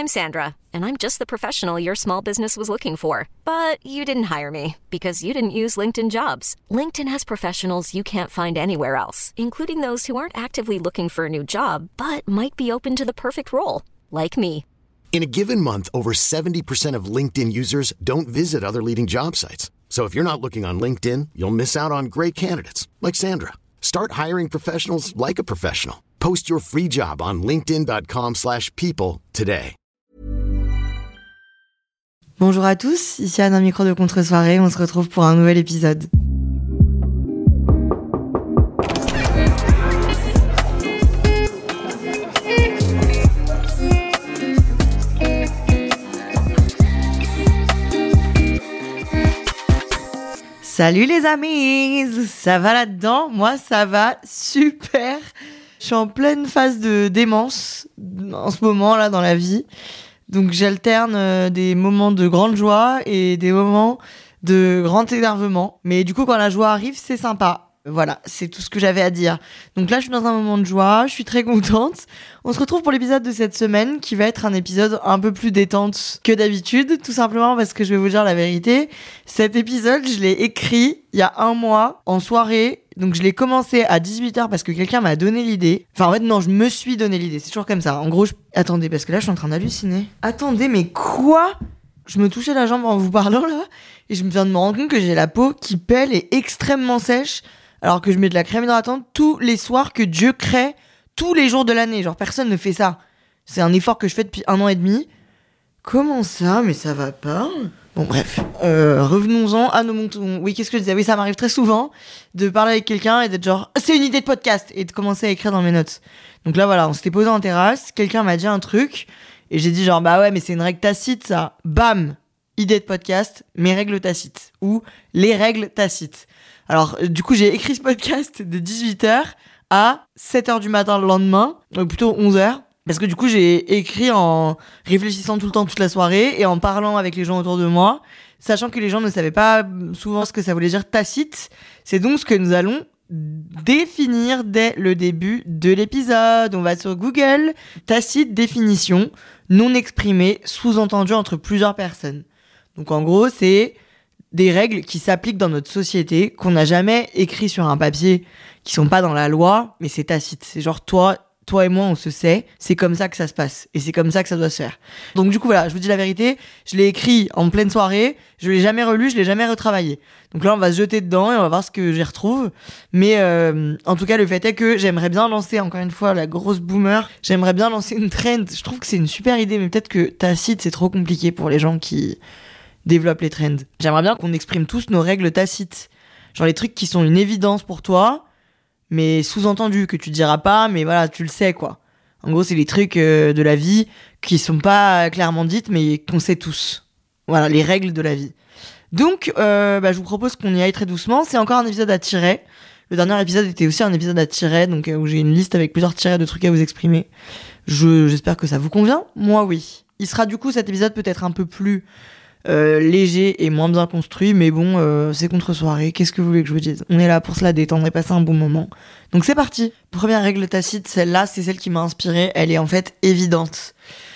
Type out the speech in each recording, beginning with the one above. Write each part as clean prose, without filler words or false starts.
I'm Sandra, and I'm just the professional your small business was looking for. But you didn't hire me because you didn't use LinkedIn Jobs. LinkedIn has professionals you can't find anywhere else, including those who aren't actively looking for a new job, but might be open to the perfect role, like me. In a given month, over 70% of LinkedIn users don't visit other leading job sites. So if you're not looking on LinkedIn, you'll miss out on great candidates like Sandra. Start hiring professionals like a professional. Post your free job on linkedin.com/people today. Bonjour à tous, ici Anne, un micro de contre-soirée. On se retrouve pour un nouvel épisode. Salut les amis, ça va là-dedans? Moi ça va super. Je suis en pleine phase de démence en ce moment là dans la vie. Donc j'alterne des moments de grande joie et des moments de grand énervement. Mais du coup quand la joie arrive, c'est sympa. Voilà, c'est tout ce que j'avais à dire. Donc là, je suis dans un moment de joie, je suis très contente. On se retrouve pour l'épisode de cette semaine qui va être un épisode un peu plus détente que d'habitude, tout simplement parce que je vais vous dire la vérité. Cet épisode, je l'ai écrit il y a un mois en soirée. Donc je l'ai commencé à 18h parce que quelqu'un m'a donné l'idée. Enfin en fait non, je me suis donné l'idée, c'est toujours comme ça. En gros, attendez, parce que là, je suis en train d'halluciner. Attendez, mais quoi ? Je me touchais la jambe en vous parlant là et je viens de me rendre compte que j'ai la peau qui pèle et extrêmement sèche. Alors que je mets de la crème hydratante tous les soirs que Dieu crée, tous les jours de l'année. Genre, personne ne fait ça. C'est un effort que je fais depuis 1 an et demi. Comment ça ? Mais ça va pas ? Bon, bref. Revenons-en à nos moutons. Oui, qu'est-ce que je disais ? Oui, ça m'arrive très souvent de parler avec quelqu'un et d'être genre « c'est une idée de podcast !» et de commencer à écrire dans mes notes. Donc là, voilà, on s'était posé en terrasse. Quelqu'un m'a dit un truc et j'ai dit genre « bah ouais, mais c'est une règle tacite, ça. » Bam ! Idée de podcast, mes règles tacites. Ou les règles tacites. Alors, du coup, j'ai écrit ce podcast de 18h à 7h du matin le lendemain, donc plutôt 11h, parce que du coup, j'ai écrit en réfléchissant tout le temps, toute la soirée, et en parlant avec les gens autour de moi, sachant que les gens ne savaient pas souvent ce que ça voulait dire tacite. C'est donc ce que nous allons définir dès le début de l'épisode. On va sur Google, tacite, définition, non exprimée, sous-entendu entre plusieurs personnes. Donc en gros, c'est des règles qui s'appliquent dans notre société, qu'on n'a jamais écrit sur un papier, qui sont pas dans la loi, mais c'est tacite. C'est genre toi et moi, on se sait, c'est comme ça que ça se passe, et c'est comme ça que ça doit se faire. Donc du coup, voilà, je vous dis la vérité, je l'ai écrit en pleine soirée, je l'ai jamais relu, je l'ai jamais retravaillé. Donc là, on va se jeter dedans et on va voir ce que j'y retrouve. Mais en tout cas, le fait est que j'aimerais bien lancer, encore une fois, la grosse boomer, j'aimerais bien lancer une trend. Je trouve que c'est une super idée, mais peut-être que tacite, c'est trop compliqué pour les gens qui développe les trends. J'aimerais bien qu'on exprime tous nos règles tacites. Genre les trucs qui sont une évidence pour toi, mais sous-entendu, que tu diras pas, mais voilà, tu le sais, quoi. En gros, c'est les trucs de la vie qui sont pas clairement dites, mais qu'on sait tous. Voilà, les règles de la vie. Donc, je vous propose qu'on y aille très doucement. C'est encore un épisode à tirer. Le dernier épisode était aussi un épisode à tirer, donc où j'ai une liste avec plusieurs tirets de trucs à vous exprimer. J'espère que ça vous convient. Moi, oui. Il sera du coup, cet épisode peut-être un peu plus léger et moins bien construit, mais bon, c'est contre-soirée, qu'est-ce que vous voulez que je vous dise ? On est là pour se la détendre et passer un bon moment. Donc c'est parti. Première règle tacite, celle-là, c'est celle qui m'a inspirée, elle est en fait évidente.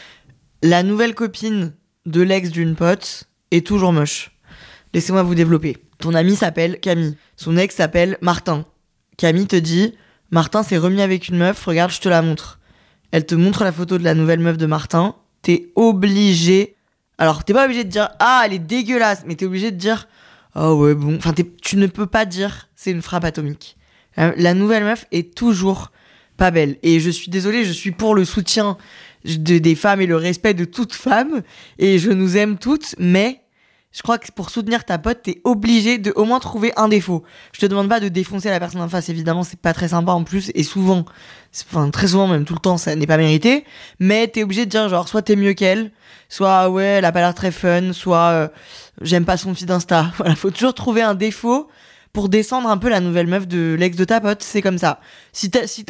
La nouvelle copine de l'ex d'une pote est toujours moche. Laissez-moi vous développer. Ton ami s'appelle Camille, son ex s'appelle Martin. Camille te dit « Martin s'est remis avec une meuf, regarde, je te la montre. » Elle te montre la photo de la nouvelle meuf de Martin, t'es obligé. Alors, t'es pas obligé de dire « Ah, elle est dégueulasse !» Mais t'es obligé de dire « Ah ouais, bon... » Enfin, tu ne peux pas dire « C'est une frappe atomique ». La nouvelle meuf est toujours pas belle. Et je suis désolée, je suis pour le soutien des femmes et le respect de toute femme. Et je nous aime toutes, mais je crois que pour soutenir ta pote, t'es obligé de au moins trouver un défaut. Je te demande pas de défoncer la personne en face, évidemment, c'est pas très sympa en plus. Et souvent, très souvent, même tout le temps, ça n'est pas mérité. Mais t'es obligé de dire genre, soit t'es mieux qu'elle, soit ouais, elle a pas l'air très fun, soit j'aime pas son feed Insta. Voilà, faut toujours trouver un défaut pour descendre un peu la nouvelle meuf de l'ex de ta pote, c'est comme ça. Si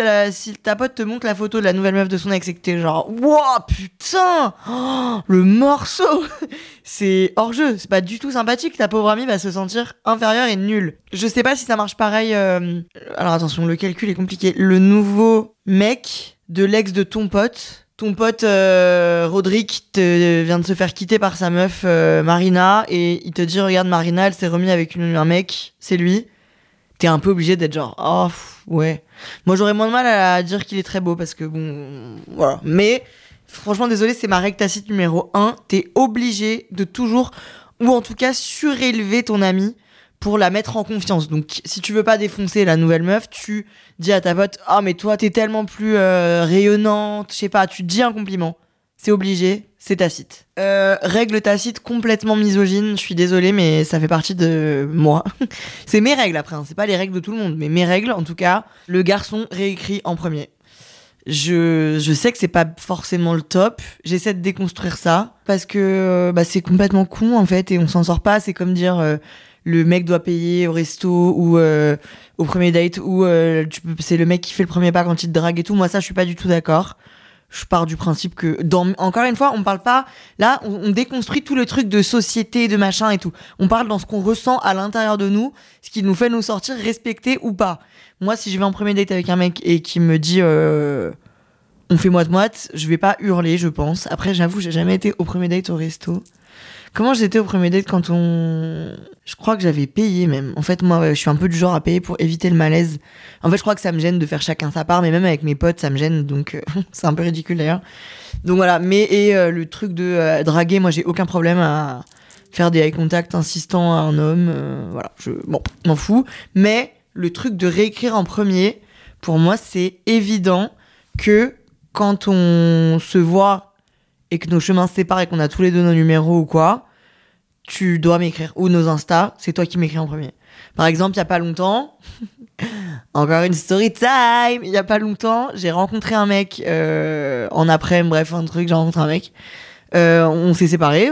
ta pote te montre la photo de la nouvelle meuf de son ex et que t'es genre « Wouah, putain oh, le morceau !» C'est hors jeu, c'est pas du tout sympathique, ta pauvre amie va se sentir inférieure et nulle. Je sais pas si ça marche pareil... Alors attention, le calcul est compliqué. Le nouveau mec de l'ex de ton pote ton pote Rodrigue vient de se faire quitter par sa meuf Marina et il te dit regarde Marina, elle s'est remise avec un mec, c'est lui. T'es un peu obligé d'être genre oh ouais. Moi j'aurais moins de mal à dire qu'il est très beau parce que bon voilà. Mais franchement désolé, c'est ma règle tacite numéro 1. T'es obligé de toujours ou en tout cas surélever ton amie pour la mettre en confiance. Donc si tu veux pas défoncer la nouvelle meuf, tu dis à ta pote ah mais toi t'es tellement plus rayonnante, je sais pas, tu te dis un compliment. C'est obligé, c'est tacite. Règle tacite complètement misogyne, je suis désolée mais ça fait partie de moi. C'est mes règles après, hein. C'est pas les règles de tout le monde, mais mes règles en tout cas. Le garçon réécrit en premier. Je sais que c'est pas forcément le top, j'essaie de déconstruire ça parce que c'est complètement con en fait et on s'en sort pas. C'est comme dire le mec doit payer au resto ou au premier date ou c'est le mec qui fait le premier pas quand il te drague et tout. Moi ça je suis pas du tout d'accord. Je pars du principe que encore une fois on parle pas là, on déconstruit tout le truc de société, de machin et tout. On parle dans ce qu'on ressent à l'intérieur de nous, ce qui nous fait nous sortir respectés ou pas. Moi si je vais en premier date avec un mec et qui me dit on fait moite-moite, je vais pas hurler je pense. Après j'avoue j'ai jamais été au premier date au resto. Comment j'étais au premier date quand je crois que j'avais payé même. En fait, moi, je suis un peu du genre à payer pour éviter le malaise. En fait, je crois que ça me gêne de faire chacun sa part, mais même avec mes potes, ça me gêne, donc c'est un peu ridicule d'ailleurs. Donc voilà, le truc de draguer, moi, j'ai aucun problème à faire des eye contact insistants à un homme. Voilà, m'en fous. Mais le truc de réécrire en premier, pour moi, c'est évident que quand on se voit et que nos chemins se séparent et qu'on a tous les deux nos numéros ou quoi, tu dois m'écrire. Ou nos Insta, c'est toi qui m'écris en premier. Par exemple, il y a pas longtemps, encore une story time, il y a pas longtemps, j'ai rencontré un mec en après-midi, bref, un truc, j'ai rencontré un mec. On s'est séparés,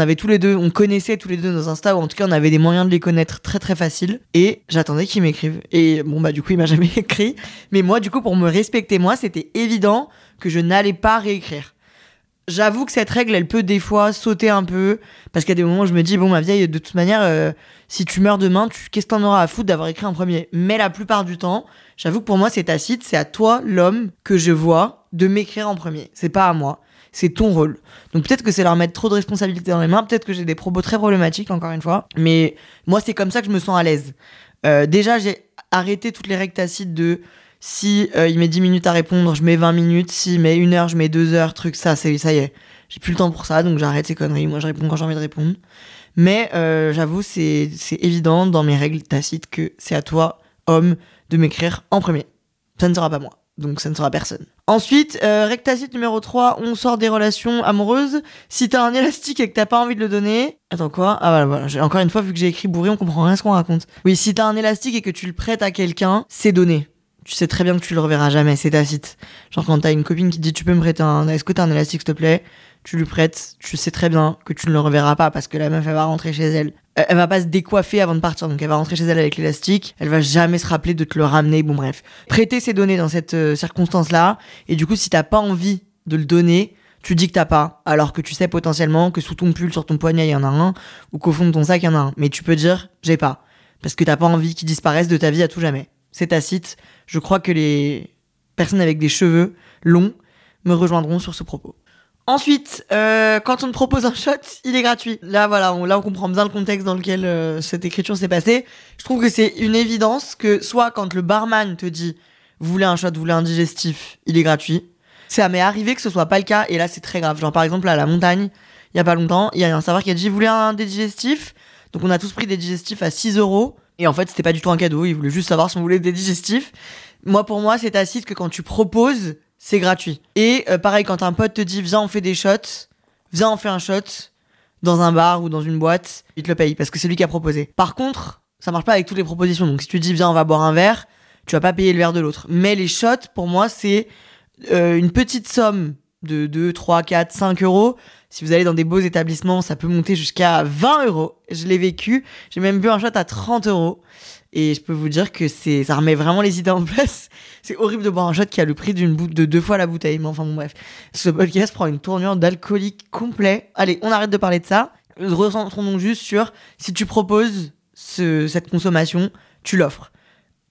on connaissait tous les deux nos Insta, ou en tout cas on avait des moyens de les connaître très très faciles, et j'attendais qu'il m'écrive. Et bon du coup il m'a jamais écrit, mais moi du coup pour me respecter moi, c'était évident que je n'allais pas réécrire. J'avoue que cette règle, elle peut des fois sauter un peu, parce qu'il y a des moments où je me dis, bon, ma vieille, de toute manière, si tu meurs demain, qu'est-ce que t'en auras à foutre d'avoir écrit en premier ? Mais la plupart du temps, j'avoue que pour moi, c'est tacite, c'est à toi, l'homme, que je vois, de m'écrire en premier. C'est pas à moi. C'est ton rôle. Donc peut-être que c'est leur mettre trop de responsabilités dans les mains, peut-être que j'ai des propos très problématiques, encore une fois, mais moi, c'est comme ça que je me sens à l'aise. Déjà, j'ai arrêté toutes les règles tacites de... Si il met 10 minutes à répondre, je mets 20 minutes. S'il met 1 heure, je mets 2 heures. Ça y est. J'ai plus le temps pour ça, donc j'arrête ces conneries. Moi, je réponds quand j'ai envie de répondre. Mais j'avoue, c'est évident dans mes règles tacites que c'est à toi, homme, de m'écrire en premier. Ça ne sera pas moi, donc ça ne sera personne. Ensuite, règle tacite numéro 3, on sort des relations amoureuses. Si t'as un élastique et que t'as pas envie de le donner... Attends, quoi ? Ah voilà. Encore une fois, vu que j'ai écrit bourré, on comprend rien ce qu'on raconte. Oui, si t'as un élastique et que tu le prêtes à quelqu'un, c'est donné. Tu sais très bien que tu le reverras jamais, c'est tacite. Genre quand t'as une copine qui te dit tu peux me prêter est-ce que t'as un élastique s'il te plaît, tu lui prêtes, tu sais très bien que tu ne le reverras pas parce que la meuf elle va rentrer chez elle. Elle va pas se décoiffer avant de partir, donc elle va rentrer chez elle avec l'élastique, elle va jamais se rappeler de te le ramener, bon bref. Prêter c'est donner dans cette circonstance-là, et du coup si t'as pas envie de le donner, tu dis que t'as pas, alors que tu sais potentiellement que sous ton pull, sur ton poignet il y en a un, ou qu'au fond de ton sac il y en a un. Mais tu peux dire j'ai pas, parce que t'as pas envie qu'il disparaisse de ta vie à tout jamais. C'est tacite. Je crois que les personnes avec des cheveux longs me rejoindront sur ce propos. Ensuite, quand on te propose un shot, il est gratuit. Là, voilà, on comprend bien le contexte dans lequel cette écriture s'est passée. Je trouve que c'est une évidence que soit quand le barman te dit « Vous voulez un shot, vous voulez un digestif », il est gratuit. Ça m'est arrivé que ce soit pas le cas, et là, c'est très grave. Genre, par exemple, à la montagne, il y a pas longtemps, il y a un serveur qui a dit « Vous voulez un digestif ?» Donc, on a tous pris des digestifs à 6 €. Et en fait, c'était pas du tout un cadeau, il voulait juste savoir si on voulait des digestifs. Pour moi, c'est tacite que quand tu proposes, c'est gratuit. Et pareil, quand un pote te dit « Viens, on fait des shots », viens, on fait un shot dans un bar ou dans une boîte, il te le paye, parce que c'est lui qui a proposé. Par contre, ça marche pas avec toutes les propositions. Donc si tu dis « Viens, on va boire un verre », tu vas pas payer le verre de l'autre. Mais les shots, pour moi, c'est une petite somme de 2, 3, 4, 5 €. Si vous allez dans des beaux établissements, ça peut monter jusqu'à 20 €. Je l'ai vécu. J'ai même bu un shot à 30 €. Et je peux vous dire que ça remet vraiment les idées en place. C'est horrible de boire un shot qui a le prix de 2 fois la bouteille. Mais enfin bon, bref. Ce podcast prend une tournure d'alcoolique complet. Allez, on arrête de parler de ça. Recentrons donc juste sur si tu proposes cette consommation, tu l'offres.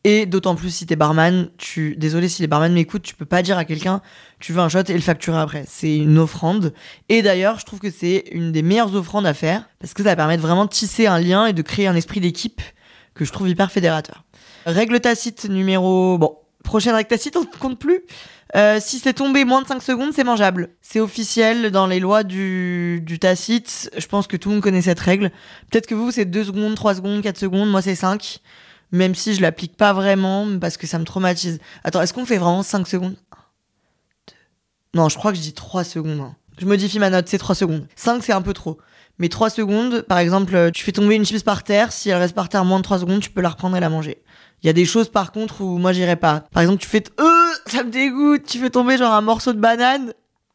Et d'autant plus si t'es barman, désolé si les barman m'écoutent, tu peux pas dire à quelqu'un tu veux un shot et le facturer après. C'est une offrande. Et d'ailleurs, je trouve que c'est une des meilleures offrandes à faire parce que ça permet de vraiment tisser un lien et de créer un esprit d'équipe que je trouve hyper fédérateur. Règle tacite prochaine règle tacite, on ne compte plus. Si c'est tombé moins de 5 secondes, c'est mangeable. C'est officiel dans les lois du tacite. Je pense que tout le monde connaît cette règle. Peut-être que vous, c'est 2 secondes, 3 secondes, 4 secondes. Moi, c'est 5. Même si je l'applique pas vraiment parce que ça me traumatise. Attends, est-ce qu'on fait vraiment 5 secondes ? 1, 2... Non, je crois que je dis 3 secondes. Hein. Je modifie ma note, c'est 3 secondes. 5, c'est un peu trop. Mais 3 secondes, par exemple, tu fais tomber une chips par terre. Si elle reste par terre moins de 3 secondes, tu peux la reprendre et la manger. Il y a des choses par contre où moi j'irais pas. Par exemple, tu fais ça me dégoûte, tu fais tomber genre un morceau de banane.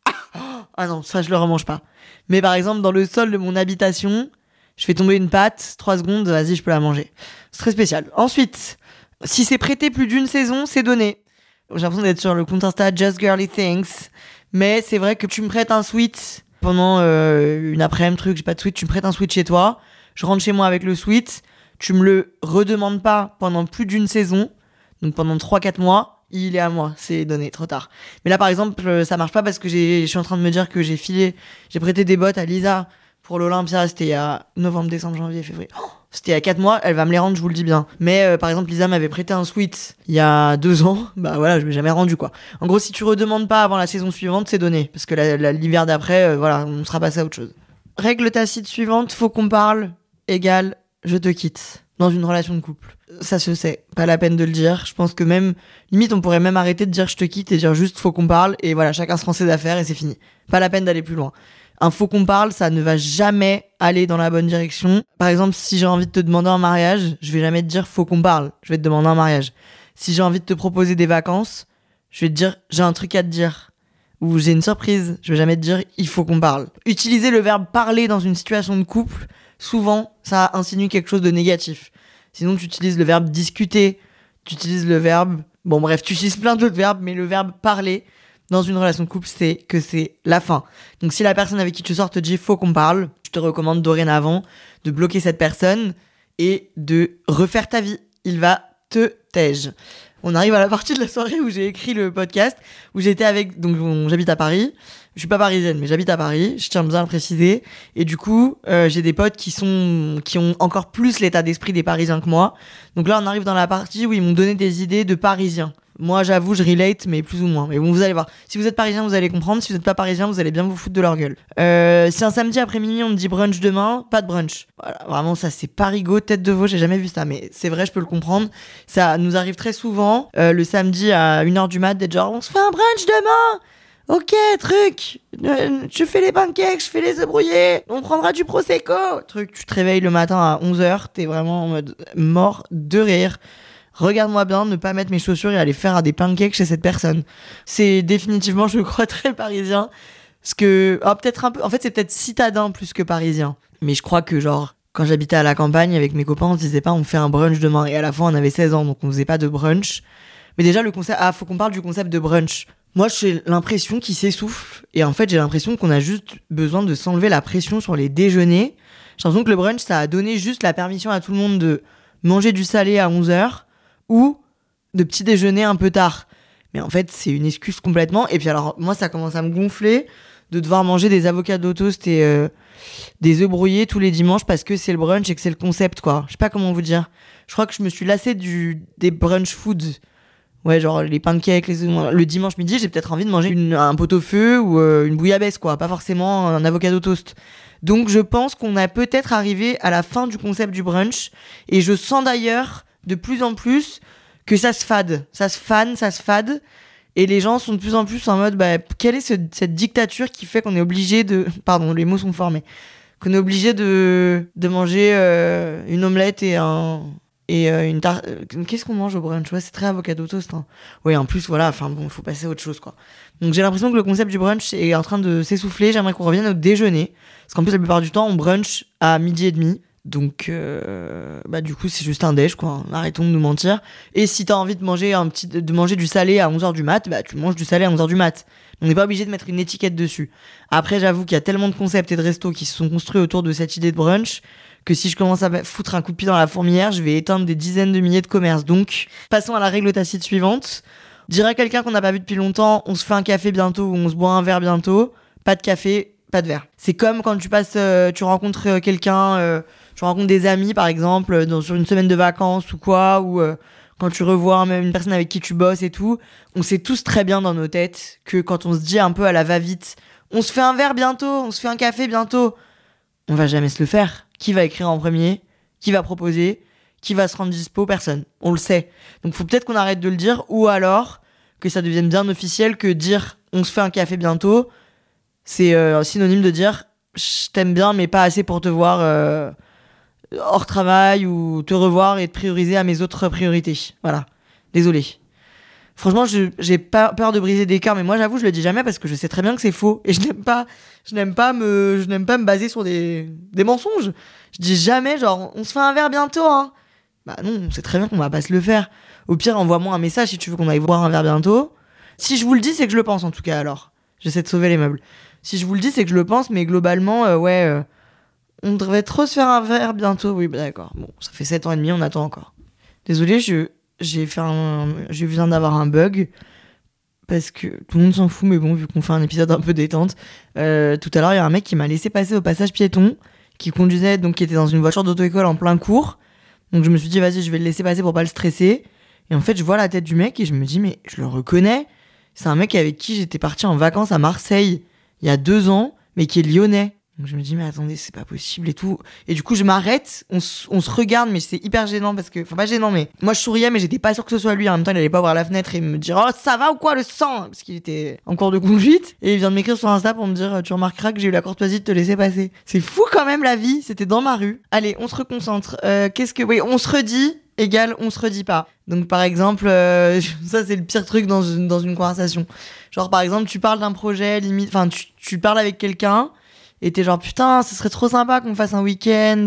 Ah non, ça je le remange pas. Mais par exemple, dans le sol de mon habitation, je fais tomber une pâte, 3 secondes, vas-y, je peux la manger. C'est très spécial. Ensuite, si c'est prêté plus d'une saison, c'est donné. J'ai l'impression d'être sur le compte Insta Just Girly Things, mais c'est vrai que tu me prêtes un sweat pendant une après-midi, j'ai pas de sweat, tu me prêtes un sweat chez toi, je rentre chez moi avec le sweat. Tu me le redemandes pas pendant plus d'une saison, donc pendant 3-4 mois, il est à moi, c'est donné, trop tard. Mais là, par exemple, ça marche pas parce que je suis en train de me dire que j'ai prêté des bottes à Lisa pour l'Olympia, c'était il y a novembre, décembre, janvier, février. C'était il y a 4 mois, elle va me les rendre, je vous le dis bien. Mais par exemple, Lisa m'avait prêté un sweat il y a 2 ans, bah voilà, je l'ai jamais rendu quoi. En gros, si tu redemandes pas avant la saison suivante, c'est donné, parce que l'hiver d'après, voilà, on sera passé à autre chose. Règle tacite suivante, faut qu'on parle, égale je te quitte dans une relation de couple. Ça se sait, pas la peine de le dire. Je pense que même, limite, on pourrait même arrêter de dire je te quitte et dire juste faut qu'on parle et voilà, chacun se prend ses affaires et c'est fini. Pas la peine d'aller plus loin. Un faut qu'on parle, ça ne va jamais aller dans la bonne direction. Par exemple, si j'ai envie de te demander un mariage, je vais jamais te dire faut qu'on parle, je vais te demander un mariage. Si j'ai envie de te proposer des vacances, je vais te dire j'ai un truc à te dire. Ou j'ai une surprise, je vais jamais te dire il faut qu'on parle. Utiliser le verbe parler dans une situation de couple, souvent, ça insinue quelque chose de négatif. Sinon, tu utilises le verbe discuter, tu utilises le verbe... Bon, bref, tu utilises plein d'autres verbes, mais le verbe parler dans une relation de couple, c'est que c'est la fin. Donc, si la personne avec qui tu sors te dit « faut qu'on parle », je te recommande dorénavant de bloquer cette personne et de refaire ta vie. Il va te tège. On arrive à la partie de la soirée où j'ai écrit le podcast, où j'étais avec... Donc, j'habite à Paris. Je suis pas parisienne, mais j'habite à Paris. Je tiens bien à le préciser. Et du coup, j'ai des potes qui ont encore plus l'état d'esprit des Parisiens que moi. Donc là, on arrive dans la partie où ils m'ont donné des idées de Parisiens. Moi, j'avoue, je relate, mais plus ou moins. Mais bon, vous allez voir. Si vous êtes parisien, vous allez comprendre. Si vous êtes pas parisien, vous allez bien vous foutre de leur gueule. Si un samedi après-midi, on me dit brunch demain, pas de brunch. Voilà, vraiment, ça, c'est parigot, tête de veau, j'ai jamais vu ça. Mais c'est vrai, je peux le comprendre. Ça nous arrive très souvent, le samedi à 1h du mat, d'être genre, on se fait un brunch demain! Ok, truc, je fais les pancakes, je fais les œufs brouillés, on prendra du prosecco. Truc, tu te réveilles le matin à 11h, t'es vraiment en mode mort de rire. Regarde-moi bien, ne pas mettre mes chaussures et aller faire des pancakes chez cette personne. C'est définitivement, je crois, très parisien. Parce que, peut-être un peu, en fait, c'est peut-être citadin plus que parisien. Mais je crois que, genre, quand j'habitais à la campagne avec mes copains, on se disait pas, on fait un brunch demain. Et à la fin, on avait 16 ans, donc on faisait pas de brunch. Mais déjà, le concept, faut qu'on parle du concept de brunch. Moi, j'ai l'impression qu'il s'essouffle. Et en fait, j'ai l'impression qu'on a juste besoin de s'enlever la pression sur les déjeuners. J'ai l'impression que le brunch, ça a donné juste la permission à tout le monde de manger du salé à 11h ou de petit déjeuner un peu tard. Mais en fait, c'est une excuse complètement. Et puis alors, moi, ça commence à me gonfler de devoir manger des avocats au toast et des œufs brouillés tous les dimanches parce que c'est le brunch et que c'est le concept, quoi. Je sais pas comment vous dire. Je crois que je me suis lassée des brunch foods. Ouais, genre les pancakes, le dimanche midi, j'ai peut-être envie de manger un pot-au-feu ou une bouillabaisse, quoi. Pas forcément un avocado toast. Donc je pense qu'on a peut-être arrivé à la fin du concept du brunch. Et je sens d'ailleurs de plus en plus que ça se fade. Ça se fade. Et les gens sont de plus en plus en mode, quelle est cette dictature qui fait qu'on est obligé de... Pardon, les mots sont forts, mais... Qu'on est obligé de manger une omelette et une tarte. Qu'est-ce qu'on mange au brunch? Ouais, c'est très avocado toast. Hein. Ouais, en plus, voilà, enfin bon, faut passer à autre chose, quoi. Donc j'ai l'impression que le concept du brunch est en train de s'essouffler. J'aimerais qu'on revienne au déjeuner. Parce qu'en plus, la plupart du temps, on brunch à 12h30. Donc, du coup, c'est juste un déj, quoi. Arrêtons de nous mentir. Et si t'as envie de manger du salé à 11h du mat, tu manges du salé à 11h du mat. On n'est pas obligé de mettre une étiquette dessus. Après, j'avoue qu'il y a tellement de concepts et de restos qui se sont construits autour de cette idée de brunch que si je commence à foutre un coup de pied dans la fourmilière, je vais éteindre des dizaines de milliers de commerces. Donc, passons à la règle tacite suivante. Dire à quelqu'un qu'on n'a pas vu depuis longtemps, on se fait un café bientôt ou on se boit un verre bientôt, pas de café, pas de verre. C'est comme quand tu rencontres quelqu'un, tu rencontres des amis par exemple, sur une semaine de vacances ou quoi, ou quand tu revois même une personne avec qui tu bosses et tout. On sait tous très bien dans nos têtes que quand on se dit un peu à la va-vite, on se fait un verre bientôt, on se fait un café bientôt, on va jamais se le faire. Qui va écrire en premier ? Qui va proposer ? Qui va se rendre dispo ? Personne. On le sait. Donc faut peut-être qu'on arrête de le dire, ou alors que ça devienne bien officiel que dire on se fait un café bientôt, c'est synonyme de dire je t'aime bien mais pas assez pour te voir hors travail ou te revoir et te prioriser à mes autres priorités. Voilà. Désolé. Franchement, j'ai pas peur de briser des cœurs, mais moi j'avoue je le dis jamais parce que je sais très bien que c'est faux et je n'aime pas me baser sur des mensonges. Je dis jamais genre on se fait un verre bientôt hein. Bah non, on sait très bien qu'on va pas se le faire. Au pire, envoie-moi un message si tu veux qu'on aille boire un verre bientôt. Si je vous le dis, c'est que je le pense en tout cas alors. J'essaie de sauver les meubles. Si je vous le dis, c'est que je le pense, mais globalement, on devrait trop se faire un verre bientôt. Oui, bah d'accord. Bon, ça fait 7 ans et demi, on attend encore. Désolé, j'ai besoin d'avoir un bug. Parce que tout le monde s'en fout, mais bon, vu qu'on fait un épisode un peu détente. Tout à l'heure, il y a un mec qui m'a laissé passer au passage piéton, qui conduisait, donc qui était dans une voiture d'auto-école en plein cours. Donc je me suis dit, vas-y, je vais le laisser passer pour pas le stresser. Et en fait, je vois la tête du mec et je me dis, mais je le reconnais. C'est un mec avec qui j'étais parti en vacances à Marseille il y a 2 ans, mais qui est lyonnais. Donc je me dis, mais attendez, c'est pas possible et tout. Et du coup, je m'arrête, on se regarde, mais c'est hyper gênant parce que... Enfin, pas gênant, mais... Moi, je souriais, mais j'étais pas sûre que ce soit lui. En même temps, il allait pas ouvrir la fenêtre et me dire, oh, ça va ou quoi, le sang ? Parce qu'il était en cours de conduite. Et il vient de m'écrire sur Insta pour me dire, tu remarqueras que j'ai eu la courtoisie de te laisser passer. C'est fou quand même, la vie. C'était dans ma rue. Allez, on se reconcentre. Oui, on se redit égale on se redit pas. Donc, par exemple, ça, c'est le pire truc dans une conversation. Genre, par exemple, tu parles d'un projet, limite... Enfin, tu parles avec quelqu'un... Et t'es genre, putain, ce serait trop sympa qu'on fasse un week-end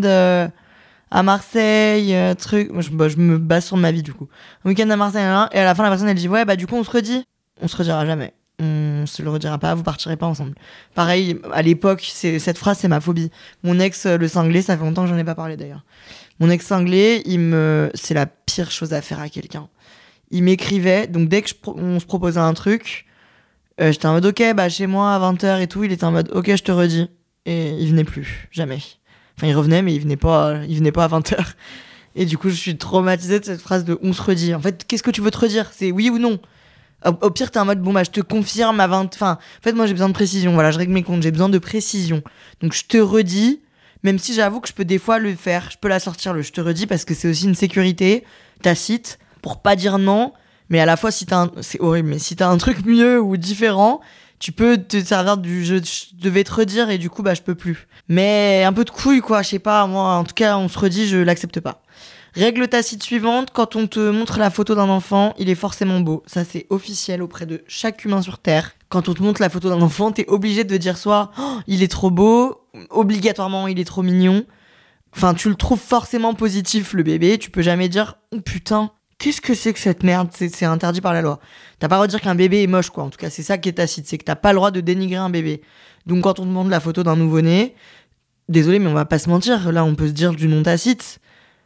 à Marseille, truc. Moi, je me base sur ma vie, du coup. Un week-end à Marseille, et à la fin, la personne, elle dit, ouais, bah, du coup, on se redit. On se redira jamais. On se le redira pas, vous partirez pas ensemble. Pareil, à l'époque, cette phrase, c'est ma phobie. Mon ex, le cinglé, ça fait longtemps que j'en ai pas parlé, d'ailleurs. Mon ex cinglé, c'est la pire chose à faire à quelqu'un. Il m'écrivait, donc dès que on se proposait un truc, j'étais en mode, ok, bah, chez moi, à 20h et tout, il était en mode, ok, je te redis. Et il venait plus, jamais. Enfin, il revenait, mais il venait pas à 20h. Et du coup, je suis traumatisée de cette phrase de on se redit. En fait, qu'est-ce que tu veux te redire ? C'est oui ou non ? Au pire, t'es en mode, bon, bah, je te confirme à 20... Enfin, en fait, moi, j'ai besoin de précision. Voilà, je règle mes comptes, j'ai besoin de précision. Donc, je te redis, même si j'avoue que je peux des fois le faire. Je peux la sortir, le je te redis, parce que c'est aussi une sécurité tacite pour pas dire non. Mais à la fois, c'est horrible, mais si t'as un truc mieux ou différent... Tu peux te servir du je devais te redire et du coup, bah, je peux plus. Mais un peu de couille, quoi, je sais pas, moi, en tout cas, on se redit, je l'accepte pas. Règle tacite suivante, quand on te montre la photo d'un enfant, il est forcément beau. Ça, c'est officiel auprès de chaque humain sur Terre. Quand on te montre la photo d'un enfant, t'es obligé de dire soit oh, il est trop beau, obligatoirement, il est trop mignon. Enfin, tu le trouves forcément positif, le bébé. Tu peux jamais dire oh putain, qu'est-ce que c'est que cette merde ? C'est interdit par la loi. T'as pas le droit de dire qu'un bébé est moche, quoi. En tout cas, c'est ça qui est tacite. C'est que t'as pas le droit de dénigrer un bébé. Donc, quand on demande la photo d'un nouveau-né, désolé, mais on va pas se mentir. Là, on peut se dire du non tacite.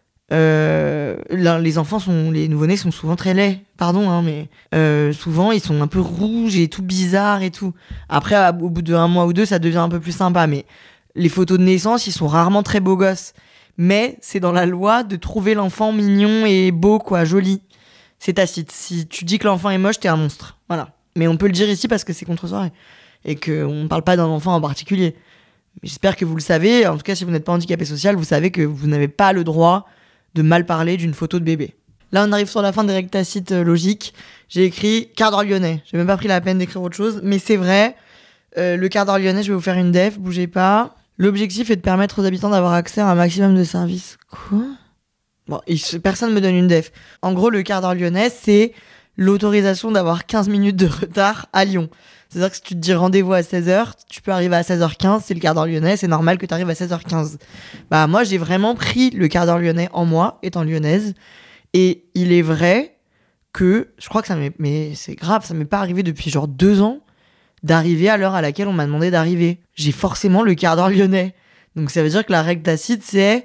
Là, les nouveau-nés sont souvent très laids. Pardon, hein, mais souvent, ils sont un peu rouges et tout bizarres et tout. Après, au bout d'1 mois ou 2, ça devient un peu plus sympa. Mais les photos de naissance, ils sont rarement très beaux gosses. Mais c'est dans la loi de trouver l'enfant mignon et beau, quoi, joli. C'est tacite. Si tu dis que l'enfant est moche, t'es un monstre. Voilà. Mais on peut le dire ici parce que c'est contre-soirée. Et qu'on parle pas d'un enfant en particulier. Mais j'espère que vous le savez. En tout cas, si vous n'êtes pas handicapé social, vous savez que vous n'avez pas le droit de mal parler d'une photo de bébé. Là, on arrive sur la fin des règles tacites logiques. J'ai écrit quart d'heure lyonnais. J'ai même pas pris la peine d'écrire autre chose. Mais c'est vrai. Le quart d'heure lyonnais, je vais vous faire une def. Bougez pas. L'objectif est de permettre aux habitants d'avoir accès à un maximum de services. Quoi ? Bon, personne me donne une def. En gros, le quart d'heure lyonnais, c'est l'autorisation d'avoir 15 minutes de retard à Lyon. C'est-à-dire que si tu te dis rendez-vous à 16h, tu peux arriver à 16h15, c'est le quart d'heure lyonnais, c'est normal que tu arrives à 16h15. Bah, moi, j'ai vraiment pris le quart d'heure lyonnais en moi, étant lyonnaise. Et il est vrai que, je crois que mais c'est grave, ça m'est pas arrivé depuis genre 2 ans, d'arriver à l'heure à laquelle on m'a demandé d'arriver. J'ai forcément le quart d'heure lyonnais. Donc ça veut dire que la règle tacite, c'est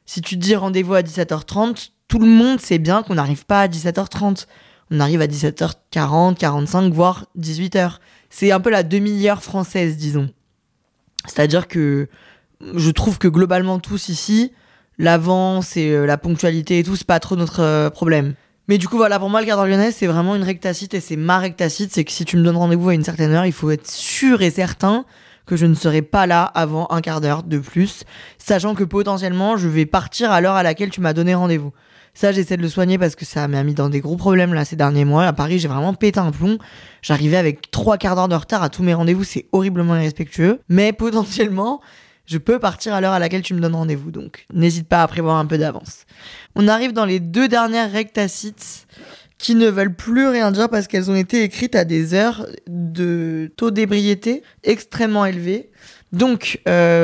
Si tu te dis rendez-vous à 17h30, tout le monde sait bien qu'on n'arrive pas à 17h30. On arrive à 17h40, 45, voire 18h. C'est un peu la demi-heure française, disons. C'est-à-dire que je trouve que globalement tous ici, l'avance et la ponctualité et tout, c'est pas trop notre problème. Mais du coup, voilà, pour moi, le quart d'heure lyonnais, c'est vraiment une règle tacite et c'est ma règle tacite. C'est que si tu me donnes rendez-vous à une certaine heure, il faut être sûr et certain que je ne serai pas là avant un quart d'heure de plus, sachant que potentiellement, je vais partir à l'heure à laquelle tu m'as donné rendez-vous. Ça, j'essaie de le soigner parce que ça m'a mis dans des gros problèmes là ces derniers mois. À Paris, j'ai vraiment pété un plomb. J'arrivais avec 3 quarts d'heure de retard à tous mes rendez-vous. C'est horriblement irrespectueux. Mais potentiellement, je peux partir à l'heure à laquelle tu me donnes rendez-vous. Donc, n'hésite pas à prévoir un peu d'avance. On arrive dans les 2 dernières règles tacites qui ne veulent plus rien dire parce qu'elles ont été écrites à des heures de taux d'ébriété extrêmement élevés. Donc,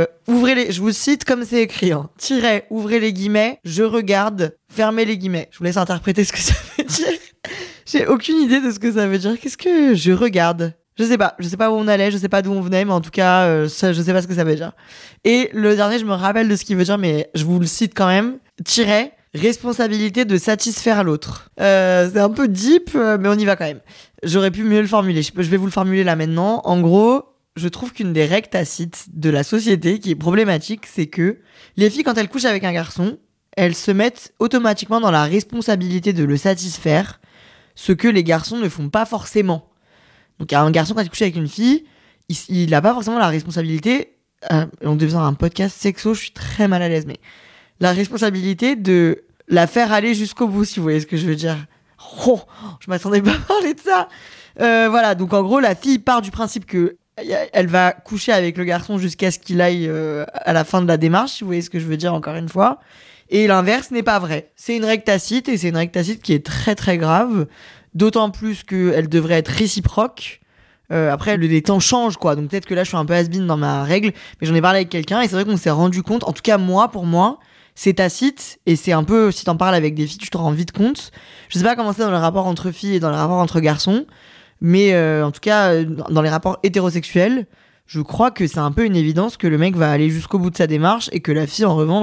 je vous cite comme c'est écrit, hein. Ouvrez les guillemets, je regarde, fermez les guillemets. Je vous laisse interpréter ce que ça veut dire. J'ai aucune idée de ce que ça veut dire. Qu'est-ce que je regarde ? Je sais pas où on allait, je sais pas d'où on venait, mais en tout cas, ça, je sais pas ce que ça veut dire. Et le dernier, je me rappelle de ce qu'il veut dire, mais je vous le cite quand même. Responsabilité de satisfaire l'autre. C'est un peu deep, mais on y va quand même. J'aurais pu mieux le formuler. Je vais vous le formuler là maintenant. En gros, je trouve qu'une des règles tacites de la société qui est problématique, c'est que les filles, quand elles couchent avec un garçon, elles se mettent automatiquement dans la responsabilité de le satisfaire, ce que les garçons ne font pas forcément. Donc un garçon, quand il couche avec une fille, il n'a pas forcément la responsabilité, on devait faire un podcast sexo, je suis très mal à l'aise, mais la responsabilité de la faire aller jusqu'au bout, si vous voyez ce que je veux dire. Oh, je m'attendais pas à parler de ça. Voilà, donc en gros, la fille part du principe que elle va coucher avec le garçon jusqu'à ce qu'il aille à la fin de la démarche, si vous voyez ce que je veux dire encore une fois. Et l'inverse n'est pas vrai. C'est une règle tacite, et c'est une règle tacite qui est très très grave, d'autant plus qu'elle devrait être réciproque. Après, les temps changent, quoi. Donc peut-être que là, je suis un peu has-been dans ma règle, mais j'en ai parlé avec quelqu'un, et c'est vrai qu'on s'est rendu compte, en tout cas pour moi, c'est tacite, et c'est un peu, si t'en parles avec des filles, tu te rends vite compte. Je sais pas comment c'est dans le rapport entre filles et dans le rapport entre garçons, mais en tout cas, dans les rapports hétérosexuels, je crois que c'est un peu une évidence que le mec va aller jusqu'au bout de sa démarche et que la fille, en revanche,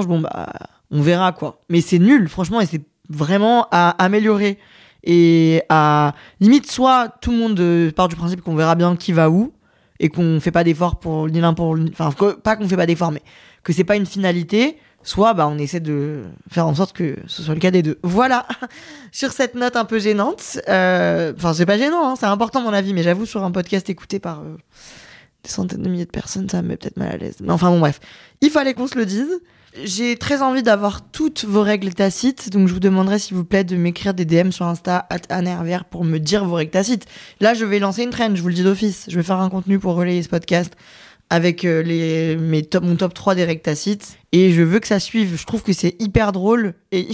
on verra, quoi. Mais c'est nul, franchement, et c'est vraiment à améliorer. Et à limite, soit tout le monde part du principe qu'on verra bien qui va où et qu'on fait pas d'efforts pour ni l'un pour enfin pas qu'on fait pas d'efforts, mais que c'est pas une finalité. Soit on essaie de faire en sorte que ce soit le cas des deux. Voilà. Sur cette note un peu gênante, c'est pas gênant, hein, c'est important mon avis, mais j'avoue sur un podcast écouté par des centaines de milliers de personnes, ça me met peut-être mal à l'aise. Mais enfin bon bref, il fallait qu'on se le dise. J'ai très envie d'avoir toutes vos règles tacites, donc je vous demanderai s'il vous plaît de m'écrire des DM sur Insta @AnneHervière pour me dire vos règles tacites. Là, je vais lancer une trend, je vous le dis d'office. Je vais faire un contenu pour relayer ce podcast avec mon top 3 des règles tacites, et je veux que ça suive. Je trouve que c'est hyper drôle et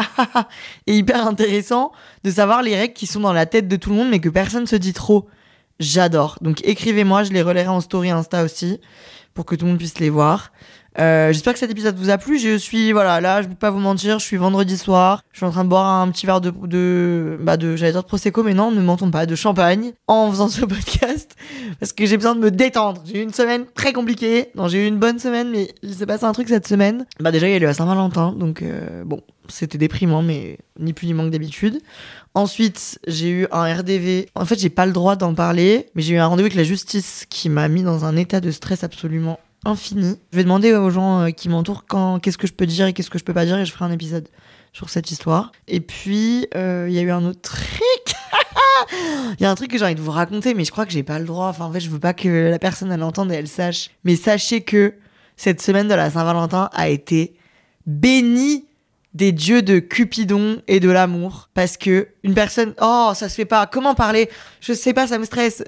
hyper intéressant de savoir les règles qui sont dans la tête de tout le monde mais que personne se dit trop. J'adore. Donc écrivez-moi, je les relayerai en story Insta aussi pour que tout le monde puisse les voir. J'espère que cet épisode vous a plu. Je suis, là, je peux pas vous mentir, je suis vendredi soir. Je suis en train de boire un petit verre j'allais dire de Prosecco, mais non, ne mentons pas, de champagne en faisant ce podcast. Parce que j'ai besoin de me détendre. J'ai eu une semaine très compliquée. Non, j'ai eu une bonne semaine, mais il s'est passé un truc cette semaine. Déjà, il y a eu la Saint-Valentin, donc c'était déprimant, mais ni plus ni moins que d'habitude. Ensuite, j'ai eu un RDV. En fait, j'ai pas le droit d'en parler, mais j'ai eu un rendez-vous avec la justice qui m'a mis dans un état de stress absolument infini. Je vais demander aux gens qui m'entourent qu'est-ce que je peux dire et qu'est-ce que je peux pas dire, et je ferai un épisode sur cette histoire. Et puis, il y a eu un autre truc. Il y a un truc que j'ai envie de vous raconter, mais je crois que j'ai pas le droit. Enfin, en fait, je veux pas que la personne elle l'entende et elle sache. Mais sachez que cette semaine de la Saint-Valentin a été bénie des dieux de Cupidon et de l'amour. Parce que une personne... Oh, ça se fait pas. Comment parler ? Je sais pas, ça me stresse.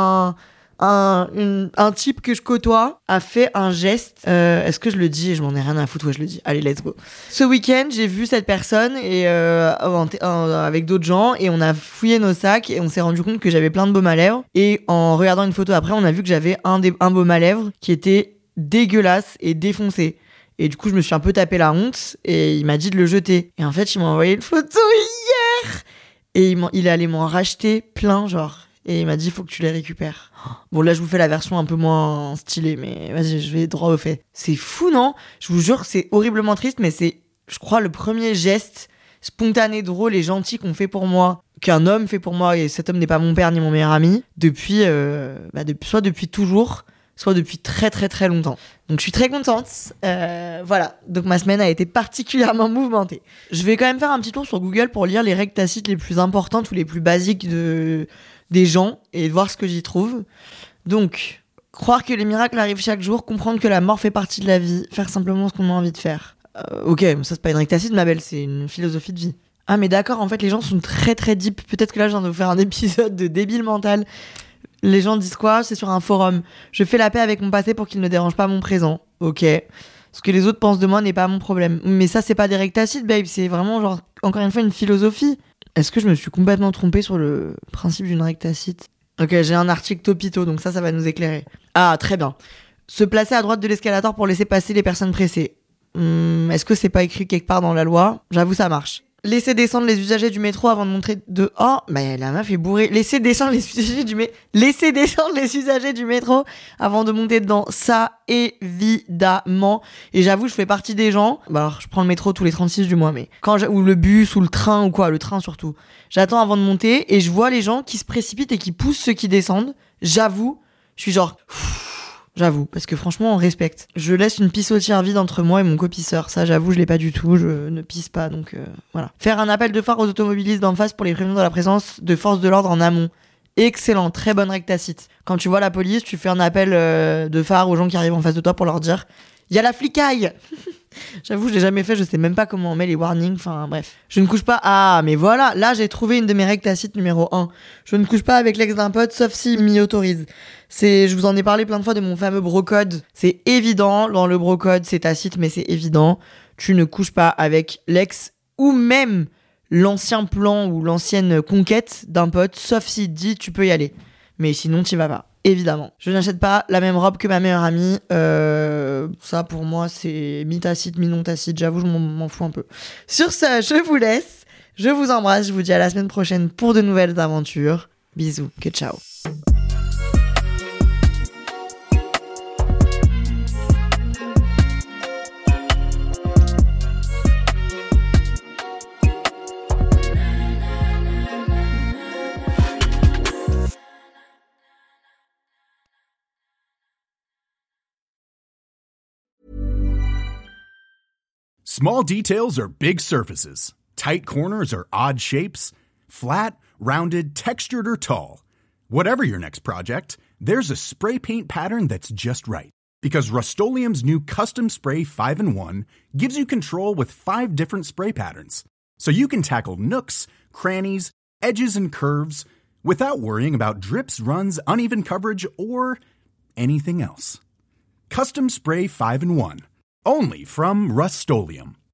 Un type que je côtoie a fait un geste. Est-ce que je le dis ? Je m'en ai rien à foutre. Ouais, je le dis. Allez, let's go. Ce week-end, j'ai vu cette personne et avec d'autres gens, et on a fouillé nos sacs et on s'est rendu compte que j'avais plein de baumes à lèvres. Et en regardant une photo après, on a vu que j'avais un baume à lèvres qui était dégueulasse et défoncé. Et du coup, je me suis un peu tapé la honte et il m'a dit de le jeter. Et en fait, il m'a envoyé une photo hier et il est allé m'en racheter plein, genre. Et il m'a dit, il faut que tu les récupères. Bon, là, je vous fais la version un peu moins stylée, mais vas-y, je vais droit au fait. C'est fou, non ? Je vous jure, c'est horriblement triste, mais c'est, je crois, le premier geste spontané, drôle et gentil qu'on fait pour moi, qu'un homme fait pour moi, et cet homme n'est pas mon père ni mon meilleur ami, soit depuis toujours, soit depuis très très très longtemps. Donc je suis très contente. Voilà, donc ma semaine a été particulièrement mouvementée. Je vais quand même faire un petit tour sur Google pour lire les règles tacites les plus importantes ou les plus basiques des gens et voir ce que j'y trouve. Donc, croire que les miracles arrivent chaque jour, comprendre que la mort fait partie de la vie, faire simplement ce qu'on a envie de faire. Ok, ça c'est pas une règle tacite, ma belle, c'est une philosophie de vie. Ah mais d'accord, en fait les gens sont très très deep. Peut-être que là je viens de vous faire un épisode de débile mental. Les gens disent quoi ? C'est sur un forum. Je fais la paix avec mon passé pour qu'il ne dérange pas mon présent. Ok. Ce que les autres pensent de moi n'est pas mon problème. Mais ça c'est pas des règles tacites, babe. C'est vraiment genre, encore une fois, une philosophie. Est-ce que je me suis complètement trompée sur le principe d'une règle tacite ? Ok, j'ai un article topito, donc ça va nous éclairer. Ah, très bien. Se placer à droite de l'escalator pour laisser passer les personnes pressées. Est-ce que c'est pas écrit quelque part dans la loi ? J'avoue, ça marche. Laisser descendre les usagers du métro avant de montrer de... Oh, mais la meuf est bourrée. Laisser descendre les usagers du métro avant de monter dedans. Ça, évidemment. Et j'avoue, je fais partie des gens... Bah alors, je prends le métro tous les 36 du mois, mais... ou le bus, ou le train, ou quoi. Le train, surtout. J'attends avant de monter, et je vois les gens qui se précipitent et qui poussent ceux qui descendent. J'avoue, je suis genre... J'avoue, parce que franchement, on respecte. Je laisse une pissotière vide entre moi et mon copisseur. Ça, j'avoue, je l'ai pas du tout. Je ne pisse pas, donc voilà. Faire un appel de phare aux automobilistes d'en face pour les prévenir de la présence de forces de l'ordre en amont. Excellent, très bonne règle tacite. Quand tu vois la police, tu fais un appel de phare aux gens qui arrivent en face de toi pour leur dire « Il y a la flicaille !» J'avoue, je l'ai jamais fait, je sais même pas comment on met les warnings, enfin bref. Je ne couche pas... Ah, mais voilà, là j'ai trouvé une de mes règles tacites numéro 1. Je ne couche pas avec l'ex d'un pote, sauf s'il m'y autorise. Je vous en ai parlé plein de fois de mon fameux brocode. C'est évident, dans le brocode, c'est tacite, mais c'est évident. Tu ne couches pas avec l'ex ou même l'ancien plan ou l'ancienne conquête d'un pote, sauf s'il te dit tu peux y aller. Mais sinon, t'y vas pas. Évidemment. Je n'achète pas la même robe que ma meilleure amie. Ça, pour moi, c'est mi-tacite, mi-non tacite. J'avoue, je m'en fous un peu. Sur ce, je vous laisse. Je vous embrasse. Je vous dis à la semaine prochaine pour de nouvelles aventures. Bisous. Que ciao. Small details are big surfaces. Tight corners are odd shapes. Flat, rounded, textured, or tall. Whatever your next project, there's a spray paint pattern that's just right. Because Rust-Oleum's new Custom Spray 5-in-1 gives you control with 5 different spray patterns. So you can tackle nooks, crannies, edges, and curves without worrying about drips, runs, uneven coverage, or anything else. Custom Spray 5-in-1. Only from Rust-Oleum.